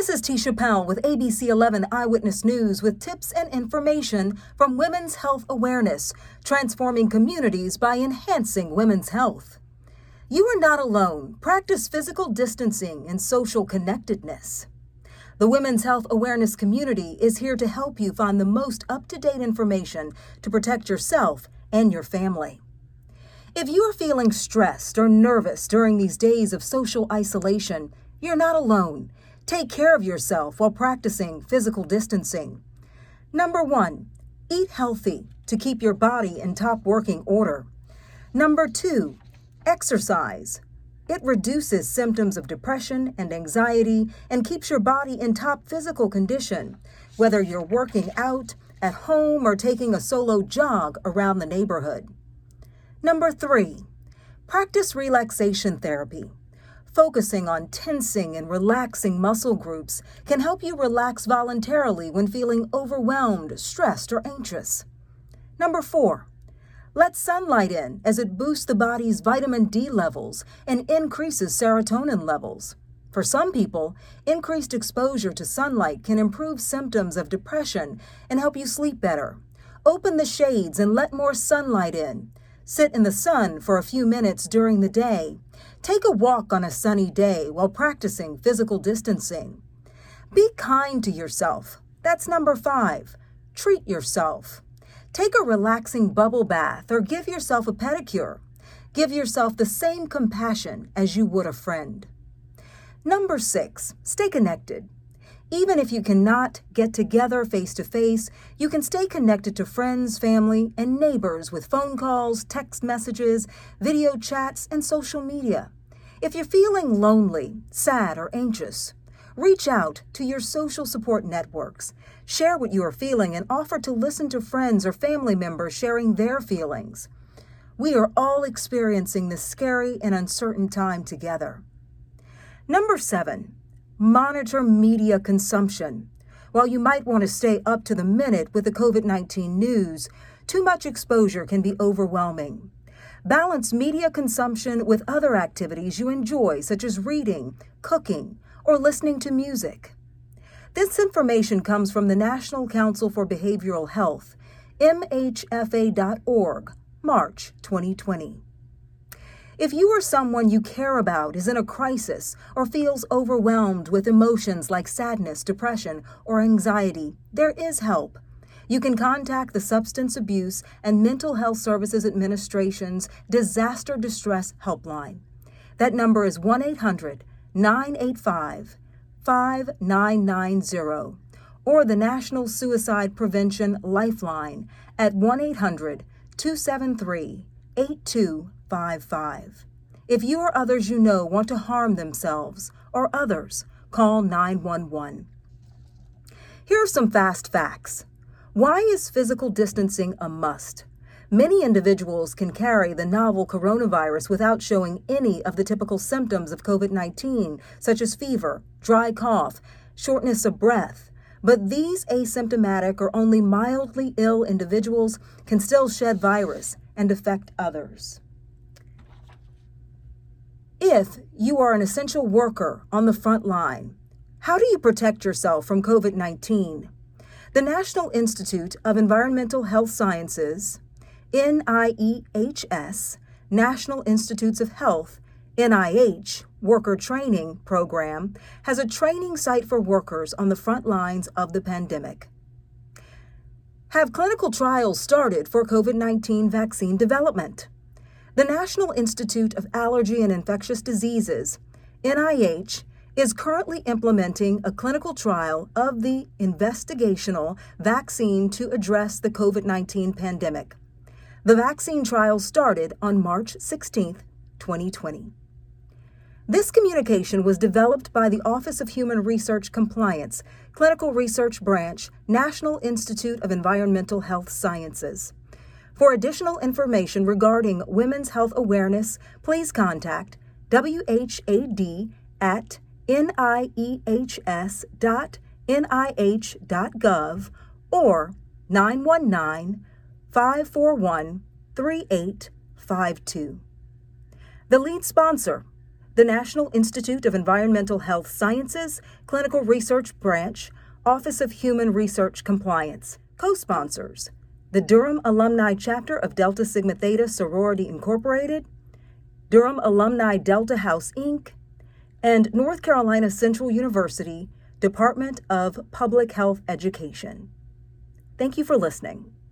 This is Tisha Powell with ABC 11 Eyewitness News with tips and information from Women's Health Awareness, transforming communities by enhancing women's health. You are not alone. Practice physical distancing and social connectedness. The Women's Health Awareness community is here to help you find the most up-to-date information to protect yourself and your family. If you are feeling stressed or nervous during these days of social isolation, you're not alone. Take care of yourself while practicing physical distancing. Number 1, eat healthy to keep your body in top working order. Number 2, exercise. It reduces symptoms of depression and anxiety and keeps your body in top physical condition, whether you're working out, at home, or taking a solo jog around the neighborhood. Number 3, practice relaxation therapy. Focusing on tensing and relaxing muscle groups can help you relax voluntarily when feeling overwhelmed, stressed, or anxious. Number 4, let sunlight in as it boosts the body's vitamin D levels and increases serotonin levels. For some people, increased exposure to sunlight can improve symptoms of depression and help you sleep better. Open the shades and let more sunlight in. Sit in the sun for a few minutes during the day. Take a walk on a sunny day while practicing physical distancing. Be kind to yourself. That's number 5. Treat yourself. Take a relaxing bubble bath or give yourself a pedicure. Give yourself the same compassion as you would a friend. Number 6, stay connected. Even if you cannot get together face-to-face, you can stay connected to friends, family, and neighbors with phone calls, text messages, video chats, and social media. If you're feeling lonely, sad, or anxious, reach out to your social support networks. Share what you are feeling and offer to listen to friends or family members sharing their feelings. We are all experiencing this scary and uncertain time together. Number 7, monitor media consumption. While you might want to stay up to the minute with the COVID-19 news, too much exposure can be overwhelming. Balance media consumption with other activities you enjoy, such as reading, cooking, or listening to music. This information comes from the National Council for Behavioral Health, MHFA.org, March 2020. If you or someone you care about is in a crisis or feels overwhelmed with emotions like sadness, depression, or anxiety, there is help. You can contact the Substance Abuse and Mental Health Services Administration's Disaster Distress Helpline. That number is 1-800-985-5990 or the National Suicide Prevention Lifeline at 1-800-273-8255. If you or others you know want to harm themselves or others, call 911. Here are some fast facts. Why is physical distancing a must? Many individuals can carry the novel coronavirus without showing any of the typical symptoms of COVID-19, such as fever, dry cough, shortness of breath. But these asymptomatic or only mildly ill individuals can still shed virus and affect others. If you are an essential worker on the front line, how do you protect yourself from COVID-19? The National Institute of Environmental Health Sciences, NIEHS, National Institutes of Health, NIH, Worker Training Program, has a training site for workers on the front lines of the pandemic. Have clinical trials started for COVID-19 vaccine development? The National Institute of Allergy and Infectious Diseases, NIH, is currently implementing a clinical trial of the investigational vaccine to address the COVID-19 pandemic. The vaccine trial started on March 16, 2020. This communication was developed by the Office of Human Research Compliance, Clinical Research Branch, National Institute of Environmental Health Sciences. For additional information regarding women's health awareness, please contact WHAD at niehs.nih.gov or 919-541-3852. The lead sponsor, the National Institute of Environmental Health Sciences, Clinical Research Branch, Office of Human Research Compliance. Co-sponsors: the Durham Alumni Chapter of Delta Sigma Theta Sorority Incorporated, Durham Alumni Delta House, Inc., and North Carolina Central University, Department of Public Health Education. Thank you for listening.